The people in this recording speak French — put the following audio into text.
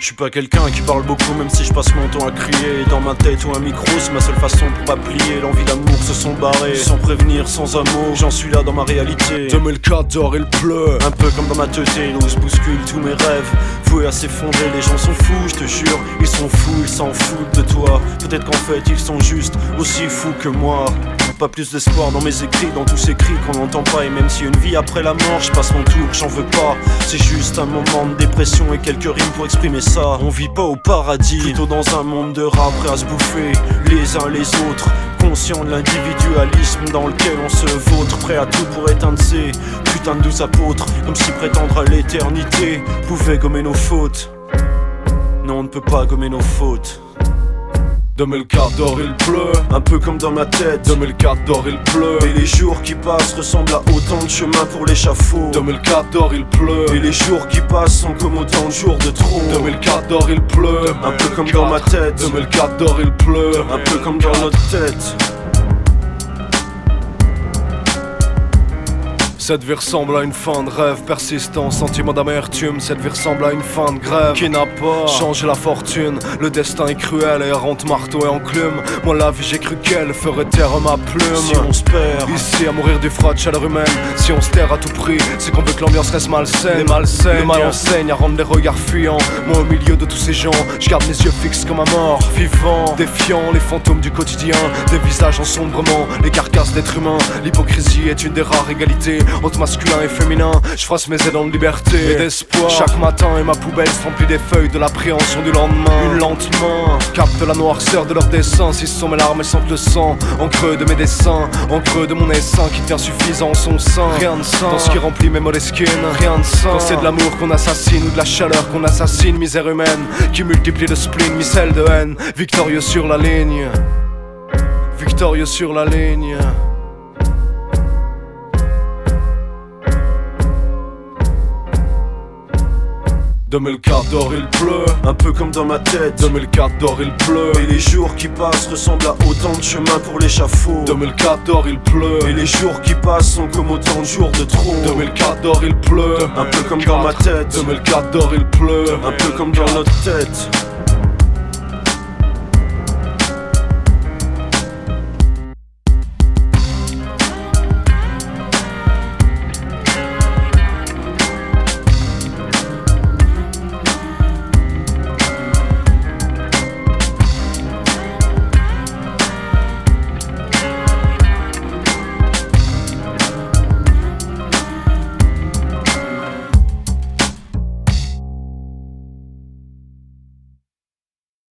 Je suis pas quelqu'un qui parle beaucoup même si je passe mon temps à crier. Dans ma tête ou un micro c'est ma seule façon pour pas plier. L'envie d'amour se sont barrés, sans prévenir, sans un mot. J'en suis là dans ma réalité. 2014 il pleut, un peu comme dans ma teuté. L'eau se bouscule tous mes rêves, voués à s'effondrer. Les gens sont fous, je te jure, ils sont fous, ils s'en foutent de toi. Peut-être qu'en fait ils sont juste aussi fous que moi. Pas plus d'espoir dans mes écrits, dans tous ces cris qu'on n'entend pas. Et même si une vie après la mort, je passe mon tour, j'en veux pas. C'est juste un moment de dépression et quelques rimes pour exprimer ça. On vit pas au paradis, plutôt dans un monde de rats prêts à se bouffer les uns les autres. Conscient de l'individualisme dans lequel on se vautre. Prêt à tout pour éteindre ces putains de douze apôtres. Comme si prétendre à l'éternité pouvait gommer nos fautes. Non, on ne peut pas gommer nos fautes. 2014 il pleut, un peu comme dans ma tête. 2014 il pleut, et les jours qui passent ressemblent à autant de chemin pour l'échafaud. 2014 il pleut, et les jours qui passent sont comme autant de jours de trop. 2014 il pleut, un peu comme dans ma tête. 2014 il pleut, un peu comme dans notre tête. Cette vie ressemble à une fin de rêve persistant, sentiment d'amertume. Cette vie ressemble à une fin de grève qui n'a pas changé la fortune. Le destin est cruel et rentre marteau et enclume. Moi la vie j'ai cru qu'elle ferait taire ma plume. Si on se perd ici à mourir du froid de chaleur humaine, si on se terre à tout prix, c'est qu'on veut que l'ambiance reste malsaine. Le mal enseigne à rendre les regards fuyants. Moi au milieu de tous ces gens, je garde mes yeux fixes comme un mort vivant, défiant les fantômes du quotidien, des visages en sombrement, les carcasses d'êtres humains. L'hypocrisie est une des rares égalités entre masculin et féminin. Je froisse mes ailes en liberté et d'espoir. Chaque matin et ma poubelle se remplit des feuilles de l'appréhension du lendemain. Une lente main capte la noirceur de leurs dessins. Si ce sont mes larmes, elles sentent le sang en creux de mes dessins, en creux de mon essaim qui devient suffisant en son sein. Rien de sain dans ce qui remplit mes moleskines. Rien de sain quand c'est de l'amour qu'on assassine ou de la chaleur qu'on assassine. Misère humaine qui multiplie le spleen, missile de haine. Victorieux sur la ligne, victorieux sur la ligne. 2014 il pleut, un peu comme dans ma tête. 2014 il pleut, et les jours qui passent ressemblent à autant de chemin pour l'échafaud. 2014 il pleut, et les jours qui passent sont comme autant de jours de trop. 2014 il pleut, un peu comme dans ma tête. 2014 il pleut, un peu comme dans notre tête.